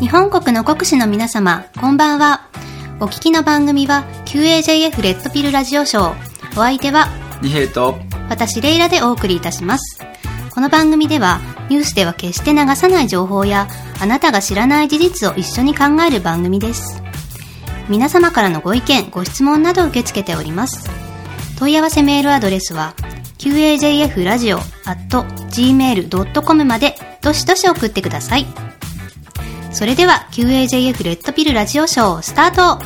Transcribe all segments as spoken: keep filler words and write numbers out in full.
本国の国士の皆様、こんばんは。お聞きの番組は キューエージェーエフ レッドピルラジオショー。お相手は二平と私レイラでお送りいたします。この番組ではニュースでは決して流さない情報やあなたが知らない事実を一緒に考える番組です。皆様からのご意見ご質問などを受け付けております。問い合わせメールアドレスは キューエージェーエフラジオ アットジーメールドットコム までどしどし送ってください。それでは キューエージェーエフ レッドピルラジオショースタート。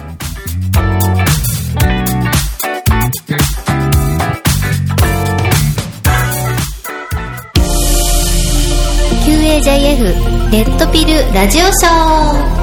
キューエージェーエフ レッドピルラジオショー。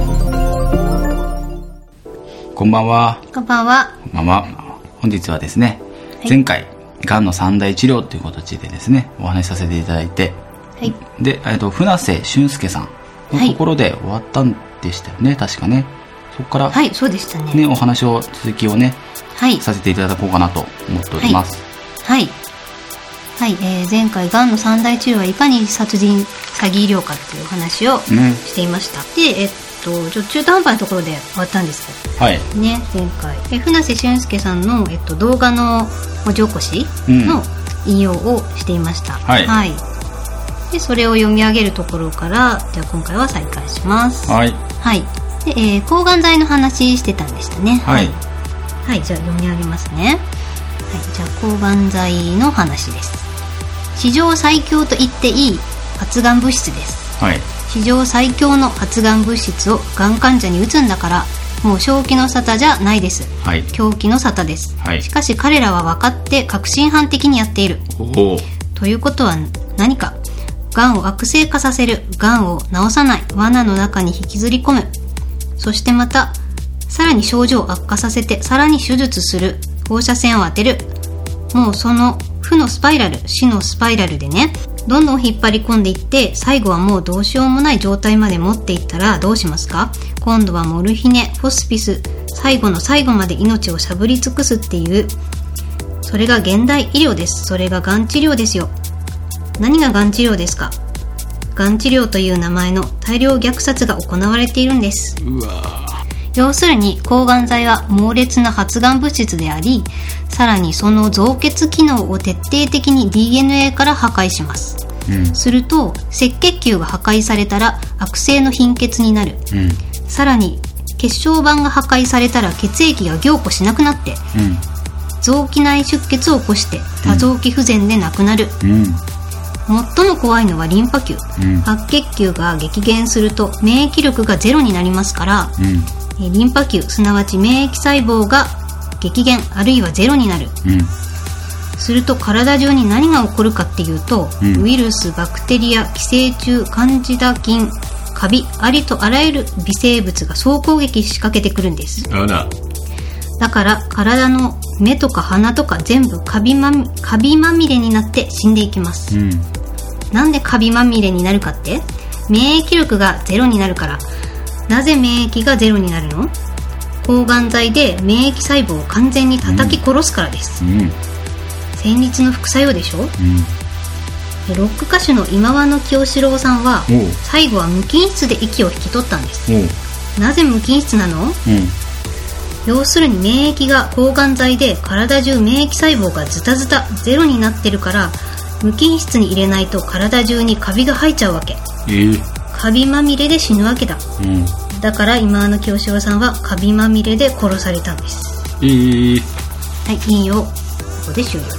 こんばんは。 こんばんは。 こんばんは。本日はですね、はい、前回がんの三大治療という形でですねお話しさせていただいて、はい、で、えっと、船瀬俊介さんのところで終わったんでしたよね、はい、確かね。そこから、 はい、そうでしたね。 ね、お話を続きをね、はい、させていただこうかなと思っております。 はい、はい、はい、えー、前回がんの三大治療はいかに殺人詐欺医療かっていうお話をしていました、ね、で、えっと、ちょ中途半端なところで終わったんですけど、はい、ね、前回え船瀬俊介さんの、えっと、動画の文字起こしの引用をしていました、うん、はい、はい、でそれを読み上げるところからじゃあ今回は再開します。はい、はい、で、えー、抗がん剤の話してたんでしたね。はい、はい、じゃあ読み上げますね。はい、じゃあ抗がん剤の話です。史上最強と言っていい発がん物質です。はい、史上最強の発がん物質をがん患者に打つんだからもう正気の沙汰じゃないです、はい、狂気の沙汰です、はい、しかし彼らは分かって確信犯的にやっている。ということは何か、がんを悪性化させる、がんを治さない罠の中に引きずり込む、そしてまたさらに症状を悪化させてさらに手術する、放射線を当てる。もうその負のスパイラル、死のスパイラルでね、どんどん引っ張り込んでいって最後はもうどうしようもない状態まで持っていったらどうしますか。今度はモルヒネ、ホスピス、最後の最後まで命をしゃぶり尽くすっていう、それが現代医療です。それががん治療ですよ。何ががん治療ですか。がん治療という名前の大量虐殺が行われているんです。うわ、要するに抗がん剤は猛烈な発がん物質であり、さらにその造血機能を徹底的に ディーエヌエー から破壊します、うん、すると赤血球が破壊されたら悪性の貧血になる、うん、さらに血小板が破壊されたら血液が凝固しなくなって、うん、臓器内出血を起こして多臓器不全で亡くなる、うん、最も怖いのはリンパ球、うん、白血球が激減すると免疫力がゼロになりますから、うん、リンパ球すなわち免疫細胞が激減あるいはゼロになる、うん、すると体中に何が起こるかっていうと、うん、ウイルス、バクテリア、寄生虫、カンジダ菌、カビ、ありとあらゆる微生物が総攻撃しかけてくるんです。あら。だから体の目とか鼻とか全部カビまみ、カビまみれになって死んでいきます、うん、なんでカビまみれになるかって、免疫力がゼロになるから。なぜ免疫がゼロになるの？抗がん剤で免疫細胞を完全に叩き殺すからです、うん、戦慄の副作用でしょ、うん、ロック歌手の今和の清志郎さんは最後は無菌室で息を引き取ったんです。なぜ無菌室なの、うん、要するに免疫が抗がん剤で体中免疫細胞がズタズタゼロになってるから、無菌室に入れないと体中にカビが生えちゃうわけ、えー、カビまみれで死ぬわけだ、うん、だから今の清志郎さんはカビまみれで殺されたんです。えー、はい、引用ここで終了です。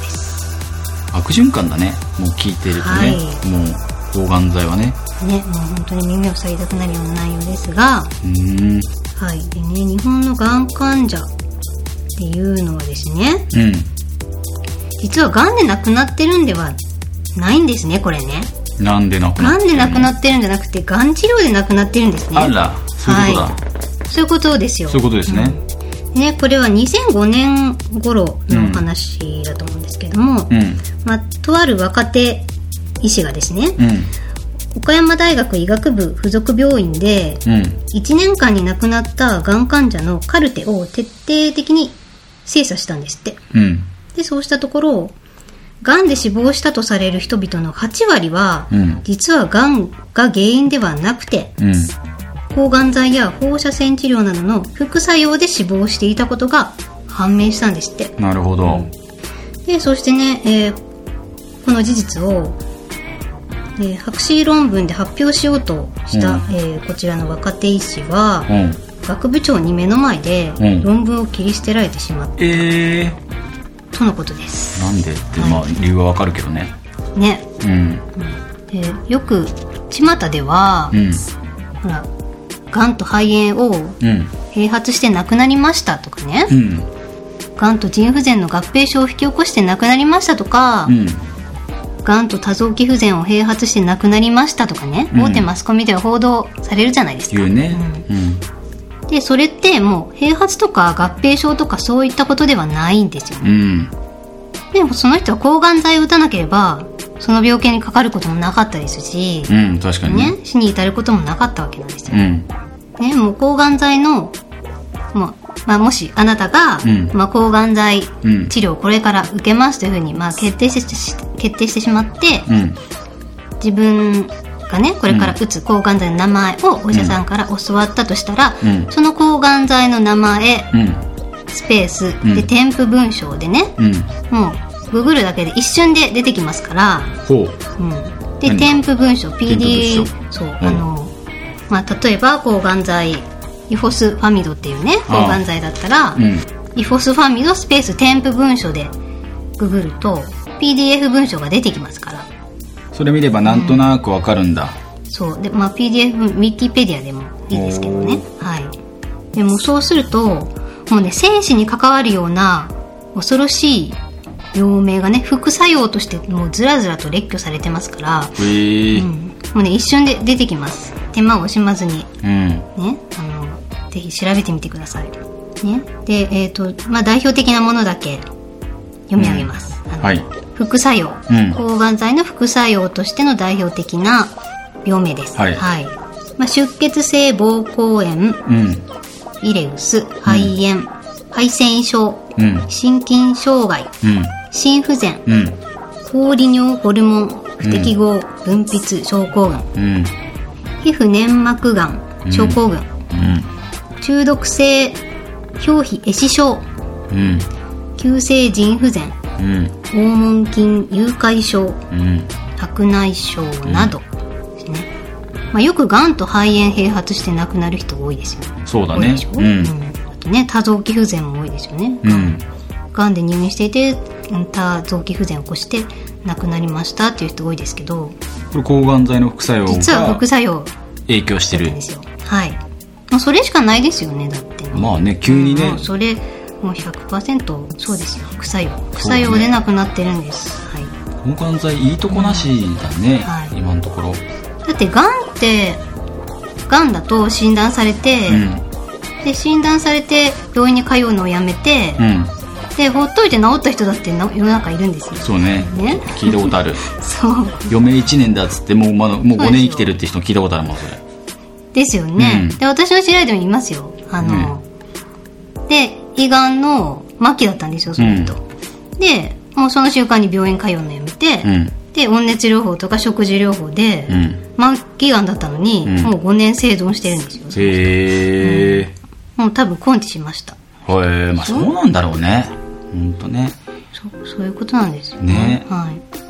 悪循環だね、もう聞いてるとね、はい、もう抗がん剤はねね、もう本当に耳を塞ぎたくなるような内容ですが、うーん、はい、でね、日本のがん患者っていうのはですね、うん、実はがんで亡くなってるんではないんですね、これね。 なんで亡くなってるの？がんで亡くなってるんじゃなくて、がん治療で亡くなってるんですね。 あら、そういうことだ、はい、そういうことですよ。 そういうことですね、 うん、ね、これはにせんごねん頃の話だと思うんですけども、うん、まあ、とある若手医師がですね、うん、岡山大学医学部附属病院でいちねんかんに亡くなったがん患者のカルテを徹底的に精査したんですって、うん、でそうしたところ、がんで死亡したとされる人々のはちわりは、うん、実はがんが原因ではなくて、うん、 抗がん剤や放射線治療などの副作用で死亡していたことが判明したんですって。 なるほど。 でそしてね、えー、この事実を、えー、博士論文で発表しようとした、うんえー、こちらの若手医師は、うん、学部長に目の前で論文を切り捨てられてしまった、うん、えー、とのことです。 なんでって、はい、まあ理由はわかるけどね。 ね、うん、でよく巷では、うん、ほらがんと肺炎を併発して亡くなりましたとかね、うん、がんと腎不全の合併症を引き起こして亡くなりましたとか、うん、がんと多臓器不全を併発して亡くなりましたとかね、うん、大手マスコミでは報道されるじゃないですか。 言うね、 うん、でそれってもう併発とか合併症とかそういったことではないんですよね、うん、でもその人は抗がん剤を打たなければその病気にかかることもなかったですし、 うん、確かにね、 死に至ることもなかったわけなんですよ、うんね、もう抗がん剤のもう、まあ、もしあなたが、うんまあ、抗がん剤治療をこれから受けますというふうに、まあ、決定して決定してしまって、うん、自分がねこれから打つ抗がん剤の名前をお医者さんから教わったとしたら、うん、その抗がん剤の名前、うん、スペース、うん、で添付文章でね、うん、もうググるだけで一瞬で出てきますから、ほう、うん、で添付文章 ピーディーエフ そう、うん、あのまあ、例えば抗がん剤イフォスファミドっていうね抗がん剤だったら、うん、イフォスファミドスペース添付文書でググると ピーディーエフ 文章が出てきますから、 それ見ればなんとなくわかるんだ、 うん、そうで、まあ、ピーディーエフ ウィキペディアでもいいですけどね、はい、でもそうするともうね生死に関わるような恐ろしい病名がね副作用としてもうずらずらと列挙されてますから、へー、うん、もうね一瞬で出てきます。手間を惜しまずに、うん、ね、あのぜひ調べてみてください、ね、で、えーとまあ、代表的なものだけ読み上げます、うん、あのはい、副作用、うん、抗がん剤の副作用としての代表的な病名です、はいはい、まあ、出血性膀胱炎、うん、イレウス、肺炎、うん、肺腺異常、うん、心筋障害、うん、心不全、うん、高利尿ホルモン不適合分泌症候群、うん、皮膚粘膜がん症候群、うん、中毒性表皮壊死症、うん、急性腎不全、うん、黄門筋誘拐症、うん、白内障などですね、まあ、よくがんと肺炎併発して亡くなる人多いですよね。 そうだね、 うんうん、あとね多臓器不全も多いですよね、うん、がんで入院していて多臓器不全を起こして亡くなりましたっていう人多いですけど、 これ抗がん剤の副作用が実は副作用影響してるんですよ。はい、もうそれしかないですよね。だってね、 まあね急にね、 もうそれもう ひゃくパーセント そうですよ。副作用副作用で亡くなってるんです、ね、 はい、抗がん剤いいとこなしだね、うんはい、今のところ。 だってがんってがんだと診断されて、うん、で診断されて病院に通うのをやめて、うんでほっといて治った人だって世の中いるんですよ。 そう ね, ね聞いたことあるそう余命いちねんだっつっても う,、ま、もうごねん生きてるって人聞いたことあるもんそれですよね、うん、で私の知り合いでもいますよ。あの、うん、で胃がんの末期だったんですよその人、うん、でもうその瞬間に病院通うのやめて、うん、で温熱療法とか食事療法で、うん、末期がんだったのに、うん、もうごねん生存してるんですよ。 へえ、 うん、もう多分根治しました。 へえ、まあそうなんだろうね。ほんとね、 そ, そういうことなんですよ ね, ね、はい、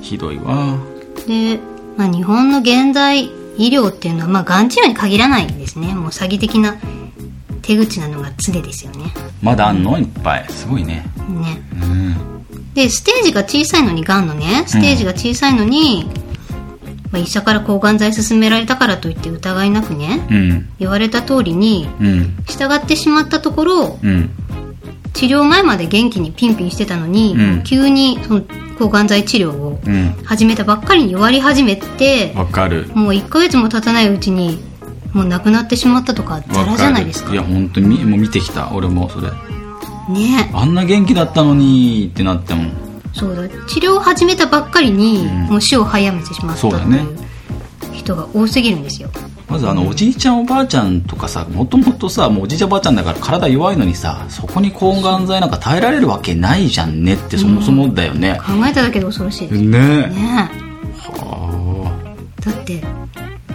ひどいわ。 で、まあ、日本の現代医療っていうのは、まあ、がん治療に限らないんですね。もう詐欺的な手口なのが常ですよね。 まだあんのいっぱいすごいね。 ね、うん、でステージが小さいのにがんのねステージが小さいのに、うんまあ、医者から抗がん剤勧められたからといって疑いなくね、うん、言われた通りに従ってしまったところ、うん治療前まで元気にピンピンしてたのに、うん、急にその抗がん剤治療を始めたばっかりに弱り始めて、 わかる。 もういっかげつも経たないうちにもう亡くなってしまったとかザラじゃないですか。 いや本当にもう見てきた俺もそれね。 あんな元気だったのにってなってもそうだ治療を始めたばっかりに、うん、もう死を早めてしまったという人が多すぎるんですよ。 まずあのおじいちゃんおばあちゃんとかさもともとさもうおじいちゃんおばあちゃんだから体弱いのにさそこに抗がん剤なんか耐えられるわけないじゃんねってそもそもだよね、 うん、考えただけで恐ろしいですね。 ねはあだって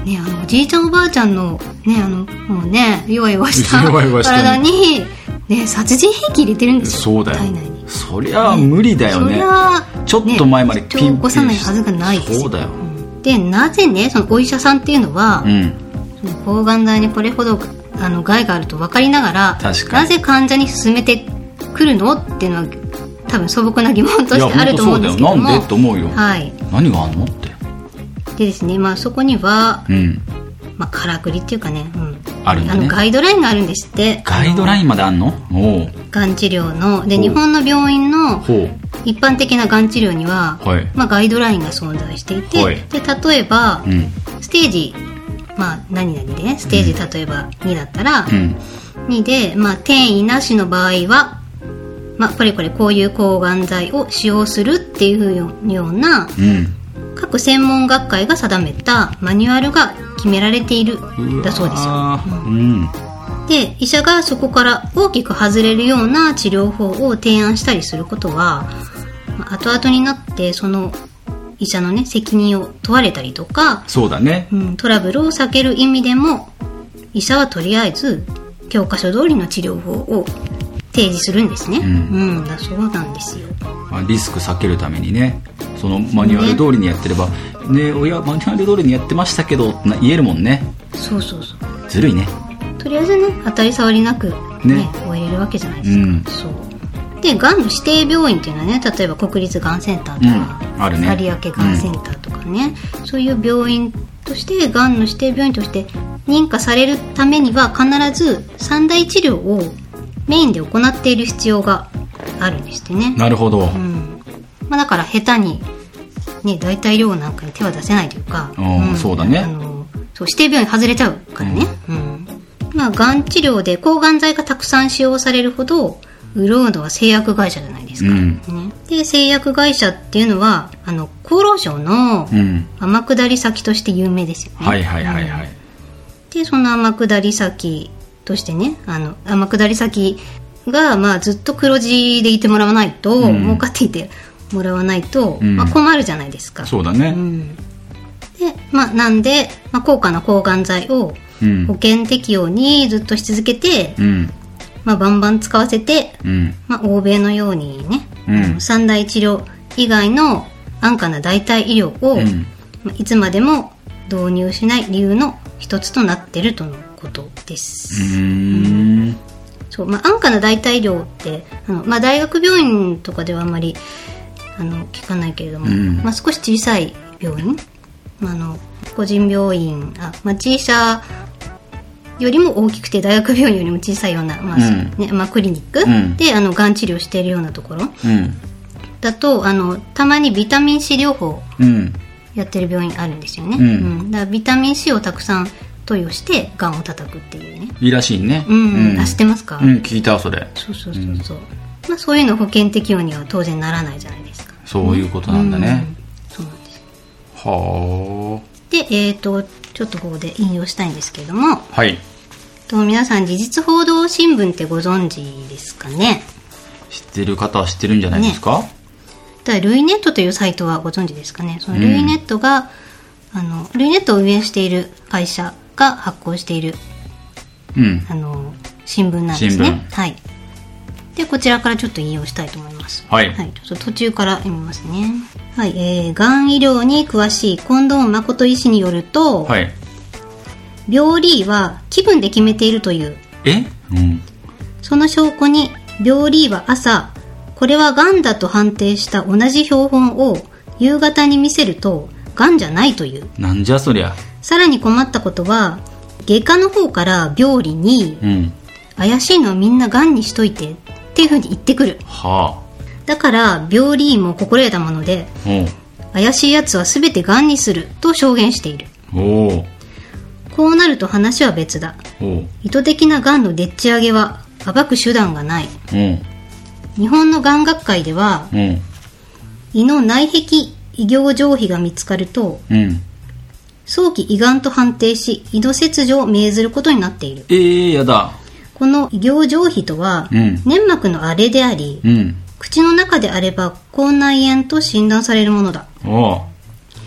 ね、あのおじいちゃんおばあちゃんのね、あのもうね弱々した体にね、殺人兵器入れてるんですよ。 そうだよ。 体内に。 そりゃ無理だよね。 そりゃちょっと前までピンピン起こさないはずがないですよ。 そうだよ。 で、なぜね、そのお医者さんっていうのは、うん、その抗がん剤にこれほどあの害があると分かりながら、なぜ患者に勧めてくるのっていうのは多分素朴な疑問としてあると思うんですけども。 なんでって思うよ。 はい。 何があんのって。 でですね、まあそこには、うん、まあからくりっていうかね、うん、 あるんだね。 あのガイドラインがあるんですって。 ガイドラインまであんの？おう。 がん治療ので日本の病院の一般的ながん治療には、まあ、ガイドラインが存在していて、で例えば、うん、ステージ、まあ、何々でねステージ、うん、例えばにだったら、うん、にで、まあ、転移なしの場合は、まあ、これこれこういう抗がん剤を使用するっていうような、うん、各専門学会が定めたマニュアルが決められているだそうですよ。うんで医者がそこから大きく外れるような治療法を提案したりすることは、まあ、後々になってその医者のね責任を問われたりとか、 そうだね、 うん、トラブルを避ける意味でも医者はとりあえず教科書通りの治療法を提示するんですね。うん、うん、だそうなんですよ。 リスク避けるためにね、そのマニュアル通りにやってればね、ね、いやマニュアル通りにやってましたけどって言えるもんね。 そうそうそう。 ずるいね。 とりあえずね当たり障りなく、ねね、終えれるわけじゃないですか、うん、そうでがんの指定病院っていうのはね、例えば国立がんセンターとか、うんあるね、有明がんセンターとかね、うん、そういう病院としてがんの指定病院として認可されるためには必ず三大治療をメインで行っている必要があるんですってね。 なるほど、 うんまあ、だから下手に、ね、代替医療なんかに手は出せないというか、 うんうん、そうだね、 あのそう指定病院外れちゃうからね、うんうんまあ、がん治療で抗がん剤がたくさん使用されるほど潤うのは製薬会社じゃないですか、うんね、で製薬会社っていうのはあの厚労省の天下り先として有名ですよね、 うん、はいはいはいはい、 でその天下り先としてね、あの天下り先が、まあ、ずっと黒字でいてもらわないと、うん、儲かっていてもらわないと、うんまあ、困るじゃないですか。 そうだね、 うんでまあ、なんで、まあ、高価な抗がん剤を保険適用にずっとし続けて、うんまあ、バンバン使わせて、うんまあ、欧米のようにね、うん、三大治療以外の安価な代替医療を、うんまあ、いつまでも導入しない理由の一つとなっているとのことです。うーんそうまあ、安価な代替医療ってあの、まあ、大学病院とかではあんまりあの聞かないけれども、うんまあ、少し小さい病院、まあ、あの個人病院あ、まあ、小さよりも大きくて大学病院よりも小さいような、まあうんねまあ、クリニック、うん、であのがん治療しているようなところ、うん、だとあのたまにビタミン C 療法やってる病院あるんですよね、うんうん、だからビタミン C をたくさん投与してがんを叩くっていうね。 いいらしいね、 うんうん、あ知ってますか？ うん聞いたそれ。 そうそうそうそう、うんまあ、そういうの保険適用には当然ならないじゃないですか。 そういうことなんだね、 うん、そうなんです。 はあ。 でえっとちょっとここで引用したいんですけれども、 はい。 と皆さん時実報道新聞ってご存知ですかね？ 知ってる方は知ってるんじゃないですか？ね、 だルイネットというサイトはご存知ですかね？そのルイネットが、うん、あのルイネットを運営している会社が発行している、うん、あの新聞なんですね。はい。でこちらからちょっと引用したいと思います。 はい。 はい、ちょっと途中から読みますね。はい。えー、がん医療に詳しい近藤誠医師によると、はい。病理は気分で決めているという。 え？うん。 その証拠に病理は朝これはがんだと判定した同じ標本を夕方に見せるとがんじゃないという。 なんじゃそりゃ。 さらに困ったことは外科の方から病理に、うん、怪しいのはみんながんにしといてっていうふうに言ってくる。はあ。だから病理も心得たもので、怪しいやつは全てがんにすると証言している。おこうなると話は別だ。意図的ながんのでっち上げは暴く手段がない。日本のがん学会では、胃の内壁異形上皮が見つかると、うん、早期胃がんと判定し胃の切除を命ずることになっている。 えー、やだ。 この異形上皮とは、うん、粘膜の荒れであり、うん、口の中であれば口内炎と診断されるものだ。お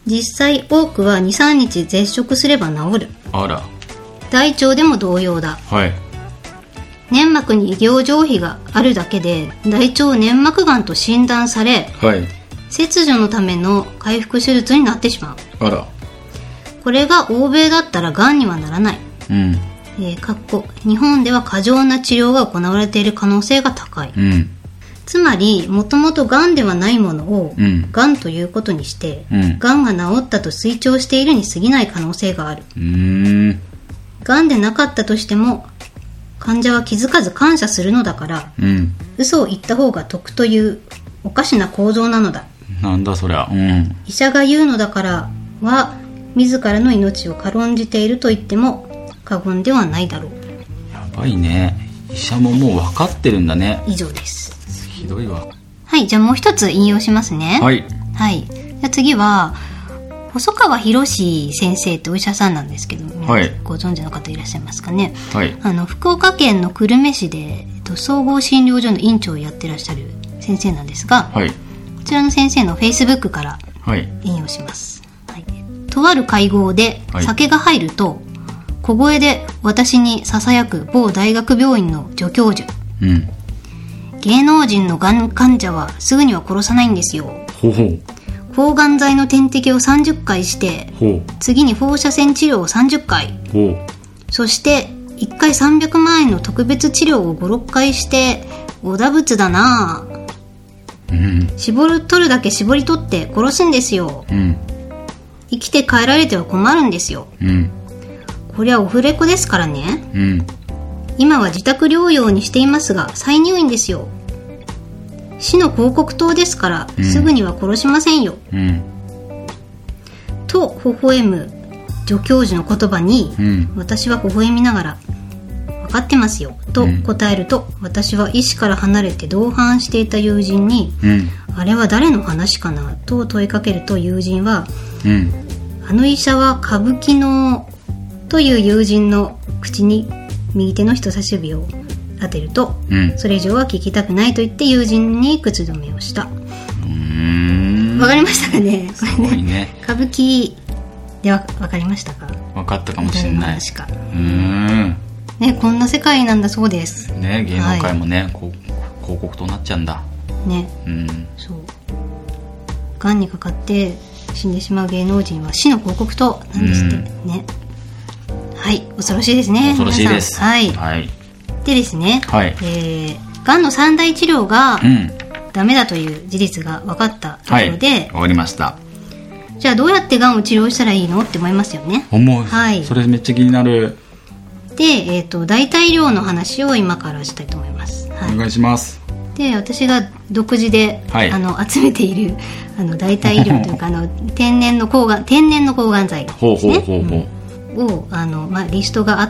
実際多くは にさんにち絶食すれば治る。 あら。 大腸でも同様だ。 はい。 粘膜に異形状皮があるだけで大腸粘膜がんと診断され、 はい、 切除のための開腹手術になってしまう。 あら。 これが欧米だったらがんにはならない。 うん。 えー、かっこ日本では過剰な治療が行われている可能性が高い。 うん。 つまりもともとがんではないものを、 うん、 がんということにして、 うん、 がんが治ったと推奨しているに過ぎない可能性がある。 うーん。 がんでなかったとしても患者は気づかず感謝するのだから、 うん、 嘘を言った方が得というおかしな構造なのだ。 なんだそりゃ、うん、 医者が言うのだからは自らの命を軽んじていると言っても過言ではないだろう。 やばいね。医者ももう分かってるんだね。 以上です。 ひどいわ。 はい、じゃあもう一つ引用しますね。 はい、 はい、じゃあ次は細川博先生ってお医者さんなんですけど、 はい、 ご存知の方いらっしゃいますかね。 はい、 あの福岡県の久留米市で総合診療所の院長をやってらっしゃる先生なんですが、 はい、 こちらの先生のフェイスブックから引用します。はいはい、とある会合で酒が入ると、はい、小声で私にささやく某大学病院の助教授、 うん、 芸能人のがん患者はすぐには殺さないんですよ。 ほうほう。 抗がん剤の点滴をさんじゅっかいして、次に放射線治療をさんじゅっかい、そしていっかいさんびゃくまんえんの特別治療をごろっかいして、おだぶつだな、うん、絞る取るだけ絞り取って殺すんですよ、うん、生きて帰られては困るんですよ、うん、こりゃオフレコですからね、うん、今は自宅療養にしていますが再入院ですよ。死の広告塔ですから、うん、すぐには殺しませんよ、うん、と微笑む助教授の言葉に、うん、私は微笑みながら分かってますよと答えると、うん、私は医師から離れて同伴していた友人に、うん、あれは誰の話かなと問いかけると、友人は、うん、あの医者は歌舞伎のという友人の口に右手の人差し指を当てると、うん、それ以上は聞きたくないと言って友人に口止めをした。うーん、わかりましたかね。 すごいね。 歌舞伎ではわかりましたか。 わかったかもしれない。 うーん、 ね、こんな世界なんだそうです。 ね、芸能界もね、はい、こう広告となっちゃうんだ。 ね、うん、そう。がんにかかって死んでしまう芸能人は死の広告塔なんですってね。はい、恐ろしいですね。 恐ろしいです。 はい。 はい。 でですね、 はい、 えー、がんの三大治療が、うん、ダメだという事実が分かったところで、はい、 分かりました。 じゃあどうやってがんを治療したらいいのって思いますよね。 思う、 はい、 それめっちゃ気になる。 で、えーと、代替医療の話を今からしたいと思います。はい、 お願いします。 で、私が独自で、はい、あの集めているあの代替医療というかあの天然の抗がん天然の抗がん剤ですね。ほうほうほうほう、うんをあの、まあ、リストがあって、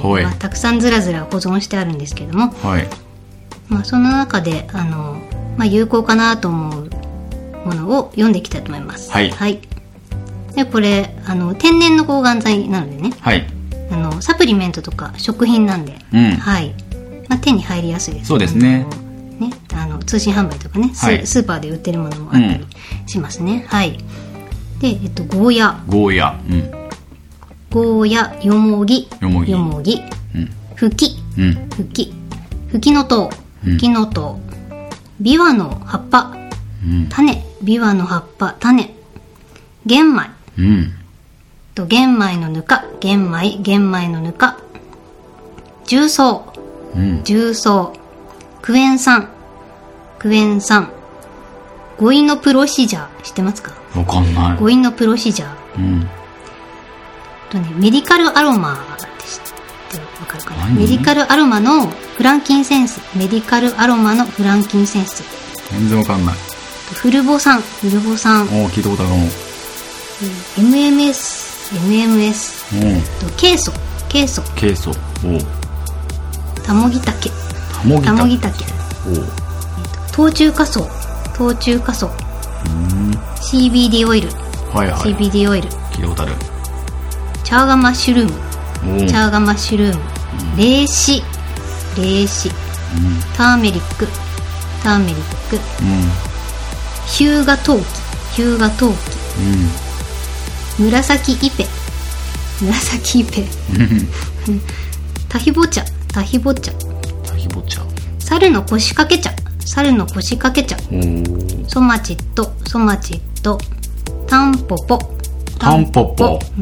まあ、たくさんずらずら保存してあるんですけども、はい、まあ、その中であの、まあ、有効かなと思うものを読んでいきたいと思います。はい、はい、でこれあの天然の抗がん剤なのでね、はい、あのサプリメントとか食品なんで、うん、はい、まあ、手に入りやすいです。 そうですね。 ね、あの通信販売とかね、はい、スーパーで売ってるものもあったりしますね。うん、はい。で、えっと、ゴーヤゴーヤ、うん、 ゴーヤ、よもぎ、 よもぎ、 よもぎ、うん、ふき、 うん、 ふき、ふきのとう、ふきのとう、ビワの葉っぱ、うん、種、ビワの葉っぱ、種、玄米、うん、と玄米のぬか、玄米、玄米のぬか、重曹、うん、重曹、クエン酸、クエン酸、ゴイノプロシジャー、知ってますか？ わかんない。 ゴイノプロシジャー、うん、とね、メディカルアロマって知ってわかるかな。メディカルアロマのフランキンセンス、メディカルアロマのフランキンセンス。 全然わかんない。 フルボ酸、フルボ酸。 おー、聞いたことあるかも。 エムエムエス、エムエムエス。とケイ素、ケイ素。 ケイ素。おタモギタケ。タモギタケ。お冬虫夏草、冬虫夏草。シービーディー オイル。 はいはい。 シービーディー オイル。 聞いたことある。 チャーガマッシュルーム、チャーガマッシュルーム、うん、霊視、霊視、うん、ターメリック、ターメリック、うん、ヒューガトウキ、ヒューガトウキ、うん、 紫イペ紫イペタヒボ茶タヒボ茶タヒボ茶猿の腰掛け茶猿の腰掛け茶ソマチットソマチットタンポポタンポポ、うん、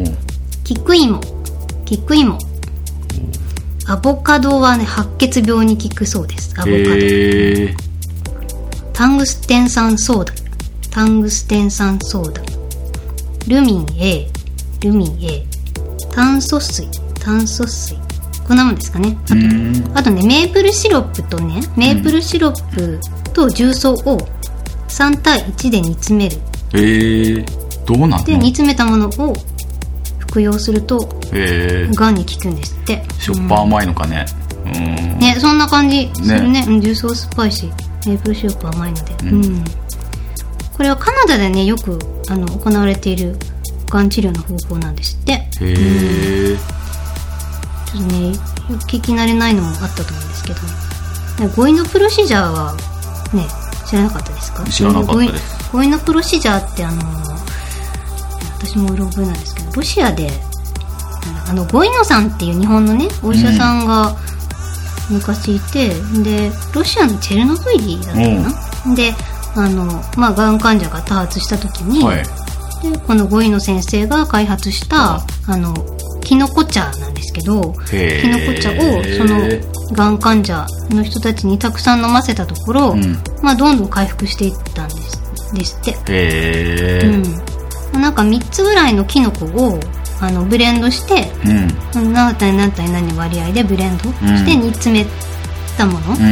キクイモキクイモアボカドはね白血病に効くそうです。アボカド、えー、タングステン酸ソーダタングステン酸ソーダルミン A ルミン A 炭素水炭素水こんなもんですかね。あと、あとねメープルシロップとねメープルシロップと重曹をさん対いちで煮詰める。 えー、どうなんので煮詰めたものを服用するとがんに効くんですって。 しょっぱ甘いのかね、うん、 ねそんな感じする ね, ね重曹スパイシーメープルシロップ甘いので、うんうん、これはカナダでねよくあの行われているがん治療の方法なんですって。へー、うん、 ちょっとね聞き慣れないのもあったと思うんですけど、ゴイノプロシジャーはね知らなかったですか？ 知らなかったです。 ゴイノプロシジャーってあの私もうろ覚えなんですけど、ロシアであのゴイノさんっていう日本のねお医者さんが昔いて、うん、でロシアのチェルノブイリだったかな、うん、であのまあがん患者が多発した時に、はい、でこのゴイノ先生が開発した、うん、あのキノコ茶なんですけど、キノコ茶をそのがん患者の人たちにたくさん飲ませたところ、うん、まあどんどん回復していったんですですって。 へー、 うん、なんかみっつぐらいのキノコをあのブレンドして、うん、何対何対何割合でブレンドして煮詰めたもの、うんうん、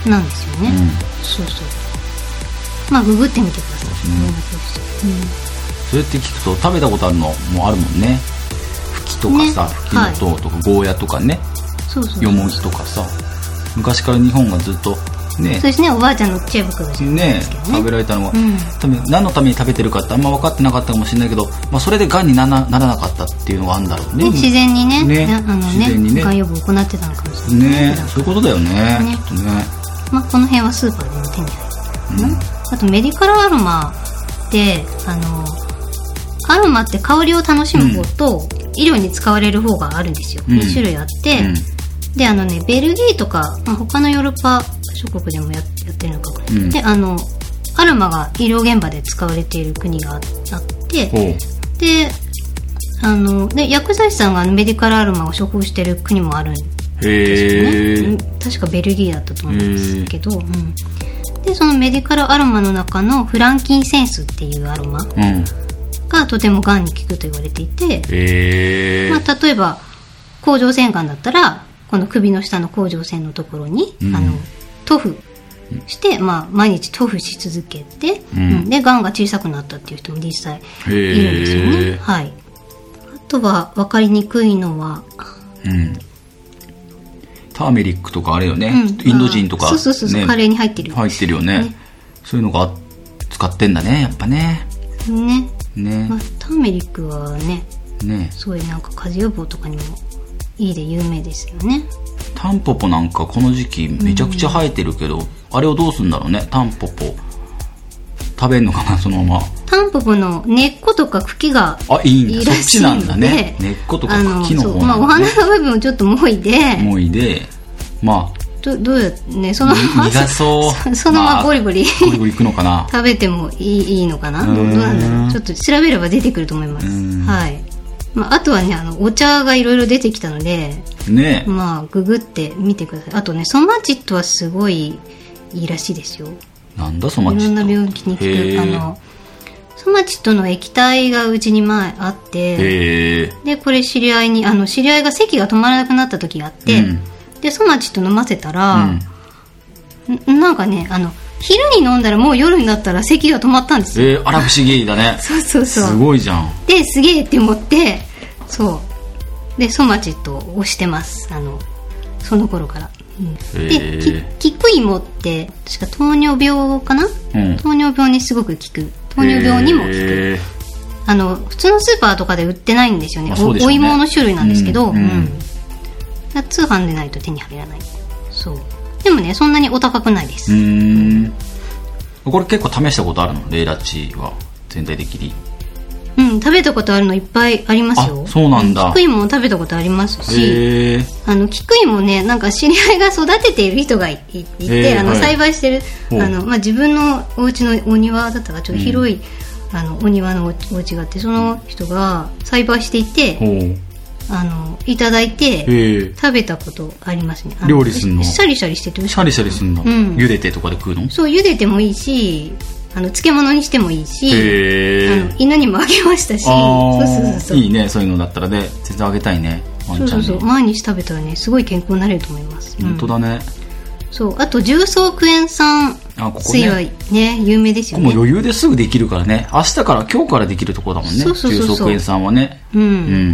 なんですよね、うん、そうそうまあググってみてください。そうですね、 うん、そうやって聞くと食べたことあるのもあるもんね。フキとかさ、フキノトウとかゴーヤとかね、 そうそうそうヨモギとかさ、昔から日本がずっとね、 そうですね、おばあちゃんの知恵袋じゃないですけどね、 ね食べられたのは、うん、多分何のために食べてるかってあんま分かってなかったかもしれないけど、まあ、それでがんにならならなかったっていうのがあるんだろうね。 ね自然に ね, ねあのね自然にねがん予防を行ってたのかもしれないね。そういうことだよ ね, ねきっとね、 まあ、この辺はスーパーでも手に入ってる、うん、あとメディカルアロマってあのアロマって香りを楽しむ方と、うん、医療に使われる方があるんですよ、うん、に種類あって、うん、であのねベルギーとか、まあ、他のヨーロッパ諸国でも や, やってるのか、うん、であのアロマが医療現場で使われている国があってであので薬剤師さんがメディカルアロマを処方している国もあるんですよね。確かベルギーだったと思うんですけど、うん、でそのメディカルアロマの中のフランキンセンスっていうアロマがとてもがんに効くと言われていて、まあ、例えば甲状腺がんだったらこの首の下の甲状腺のところに、うん、あの塗布して、まあ、毎日塗布し続けて、うん、でがんが小さくなったっていう人も実際いるんですよね、はい、あとは分かりにくいのは、 うん、ターメリックとかあれよね、うん、インド人とか、 そうそうそうそう、ね、カレーに入ってる入ってるよ ね, ねそういうのが使ってんだねやっぱねねね、 まあ、ターメリックは ね, ねそういうなんか風邪予防とかにもいいで有名ですよね。 タンポポなんかこの時期めちゃくちゃ生えてるけど、うん、あれをどうするんだろうね。タンポポ食べんのかなそのまま。 タンポポの根っことか茎がいいらしいので、あ、いいんだ、そっちなんだね。根っことか茎の方、まあ、お花の部分をちょっともいでもいでまあど, どうやってねそのまま苦そうそのままゴリゴリ、 まあ、ゴリゴリいくのかな食べてもい い, いいのかな。どうなんだろう、ちょっと調べれば出てくると思います。はい、まあ、あとはねあのお茶がいろいろ出てきたので、 ね、 まあググってみてください。あとねソマチットはすごいいいらしいですよ。 なんだソマチット。 いろんな病気に効くあのソマチットの液体がうちに前あって、でこれ知り合いにあの知り合いが咳が止まらなくなった時があって、うん、でソマチット飲ませたら、うん、なんかねあの昼に飲んだらもう夜になったら咳が止まったんですよ。 えー、あら不思議だねそうそうそうすごいじゃん。 ですげえって思ってそうでソマチットを推してますあのその頃から、うん、 えでー、 キクイモって確か糖尿病かな、うん、糖尿病にすごく効く糖尿病にも効く、えー、あの普通のスーパーとかで売ってないんですよね。お、お芋の種類なんですけど、うんうん、通販でないと手に入らない。そうでもねそんなにお高くないです。 うーんこれ結構試したことあるのレイラチは全体的に。 うん 、食べたことあるのいっぱいありますよ。 あ、そうなんだ。 菊芋も食べたことありますし、あの菊芋ね、なんか知り合いが育てている人がいて、あの栽培してる、はい、あのまあ、自分のお家のお庭だったらちょっと広い、うん、あのお庭のお家があって、その人が栽培していて、あのいただいて食べたことありますね。 料理すんの？ シャリシャリしてて、 シャリシャリすんの、うん、茹でてとかで食うの？ そう、茹でてもいいし、あの漬物にしてもいいし、あの犬にもあげましたし。そうそうそうそう。 いいね、そういうのだったらね、全然あげたいね、ワンちゃんに。 そうそうそう、毎日食べたらね、すごい健康になれると思います。 本当だね、 うん、そう、あと重曹クエン酸水は ね, ね有名ですよね。 もう余裕ですぐできるからね、明日から今日からできるところだもんね。そうそうそうそう、重曹クエン酸はね。うん、うん、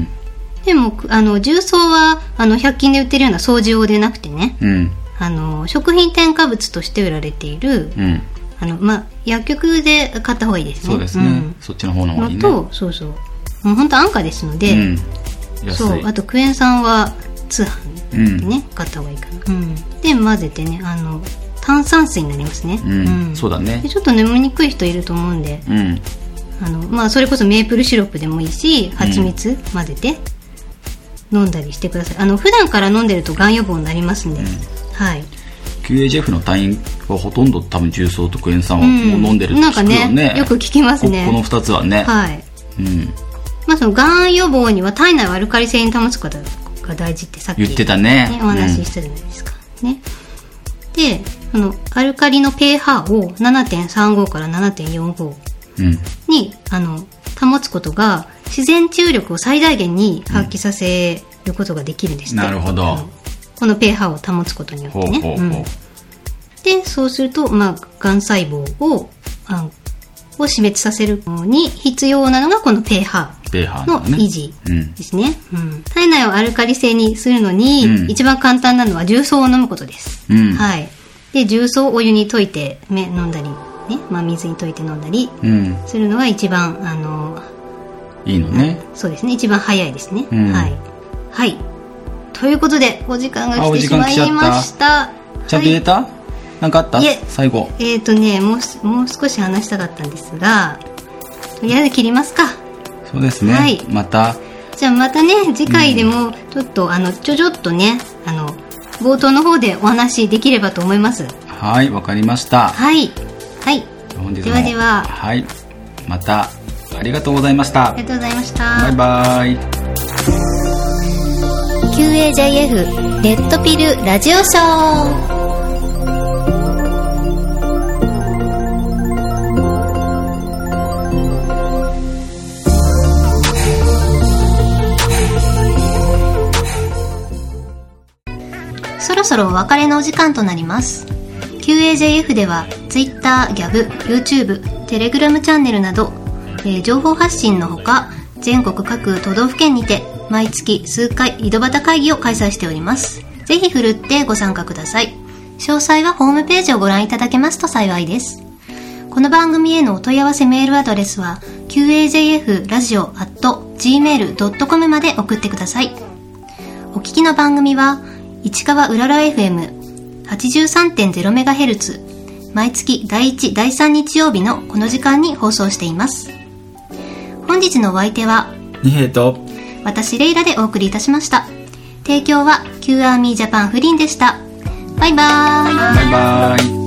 でもあの重曹はあのひゃく均で売ってるような掃除用でなくてね、うん、あの食品添加物として売られている、うん、あのまあ、薬局で買った方がいいですね。 そうですね、うん、そっちの方の方がいいね。 とそうそう、もう本当安価ですので、うん、そう、あとクエン酸は通販でね、うん、買った方がいいかな、うん、で混ぜてね、あの炭酸水になりますね、 うんうん、そうだね。 でちょっと飲みにくい人いると思うんで、うん、あのまあ、それこそメープルシロップでもいいし、蜂蜜混ぜて飲んだりしてください。あの普段から飲んでるとがん予防になりますんで、うん、はい。 キューエージェフ の隊員はほとんど多分重曹とクエン酸はもう飲んでるって聞くよね、うん、なんかね、よく聞きますね、 こ, このふたつはね。はい、うん、まあ、そのがん予防には体内をアルカリ性に保つことが大事ってさっき、ね、 言ってたね、 お話ししたじゃないですか、うん、ね。でそのアルカリの pH を ななてんさんご から ななてんよんご に、うん、あの保つことが自然治癒力を最大限に発揮させることができるんですって、うん、 なるほど。 この pH を保つことによってね。ほうほうほう、うん、でそうすると、まあ、がん細胞をあを死滅させるのに必要なのがこの pH の維持ですね、うんうん、体内をアルカリ性にするのに、うん、一番簡単なのは重曹を飲むことです、うん、はい。で重曹をお湯に溶いて、ね、飲んだり、ね、まあ、水に溶いて飲んだりするのが一番、あのいいのね。 そうですね、一番早いですね、うん、はい、はい。ということでお時間が来てしまいました。 ちゃんと言えた、はい、なんかあった？いえ、最後。 えっ、ー、とねもう、もう少し話したかったんですが、とりあえず切りますか。 そうですね、はい、またじゃあまたね、次回でもちょっと、うん、あのちょちょっとね、あの冒頭の方でお話できればと思います。 はい、わかりました。 はいはい、 本日もではでは、 はい、またありがとうございました。 ありがとうございました。 バイバイ。 キューエージェイエフ レッドピルラジオショー。そろそろお別れのお時間となります。 キューエージェイエフ では Twitter、ギャブ、YouTube、Telegram チャンネルなど、えー、情報発信のほか、全国各都道府県にて毎月数回井戸端会議を開催しております。ぜひふるってご参加ください。詳細はホームページをご覧いただけますと幸いです。この番組へのお問い合わせメールアドレスは キューエージェイエフラジオ アットジーメールドットコム まで送ってください。お聞きの番組は市川うらら エフエムはちじゅうさんてんゼロメガヘルツ 毎月だいいち、だいさん日曜日のこの時間に放送しています。本日のお相手は二平と私レイラでお送りいたしました。提供は Q アーミージャパンフリンでした。バイバーイ。 バイバーイ。